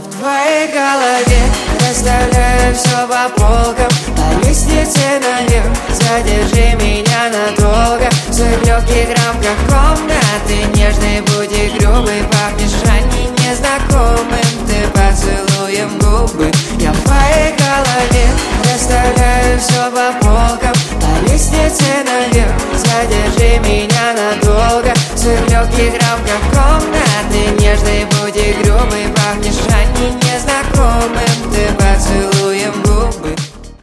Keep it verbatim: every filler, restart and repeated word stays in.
В твоей голове расставляю все по полкам, по лестнице наверх. Задержи меня надолго в своих легких рамках комнаты. Нежный, будь и грубый, пахнешь ранним незнакомым. Ты поцелуем губы. Я в твоей голове расставляю все по полкам, по лестнице наверх. Задержи меня надолго в своих легких рамках комнаты. Нежный, будь и грубый, пахнешь ранним незнакомым. Ты поцелуем